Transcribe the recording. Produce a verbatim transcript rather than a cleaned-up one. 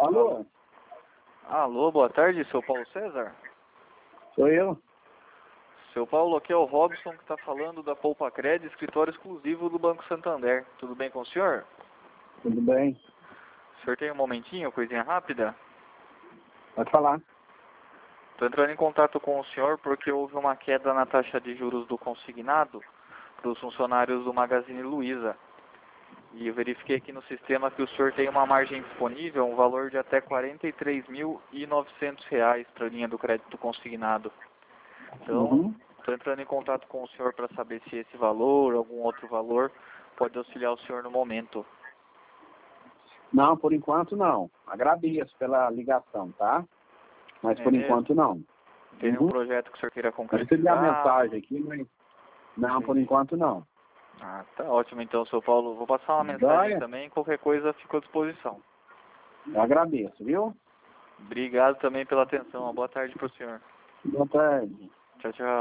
Alô? Alô, boa tarde, seu Paulo César? Sou eu? Seu Paulo, aqui é o Robson que está falando da Poupa Cred, escritório exclusivo do Banco Santander. Tudo bem com o senhor? Tudo bem? O senhor tem um momentinho, coisinha rápida? Pode falar. Estou entrando em contato com o senhor porque houve uma queda na taxa de juros do consignado para os funcionários do Magazine Luiza. E eu verifiquei aqui no sistema que o senhor tem uma margem disponível, um valor de até quarenta e três mil e novecentos reais para a linha do crédito consignado. Então, Uhum. estou entrando em contato com o senhor para saber se esse valor, algum outro valor, pode auxiliar o senhor no momento. Não, por enquanto não. Agradeço pela ligação, tá? Mas É por mesmo? enquanto não. Tem nenhum Uhum. projeto que o senhor queira Eu recebi a concretizar? mensagem aqui, mas não, Sim. por enquanto não. Ah, tá ótimo então, seu Paulo. Vou passar uma mensagem Joia? também, qualquer coisa fico à disposição. Eu agradeço, viu? Obrigado também pela atenção. Uma boa tarde para o senhor. Boa tarde. Tchau, tchau.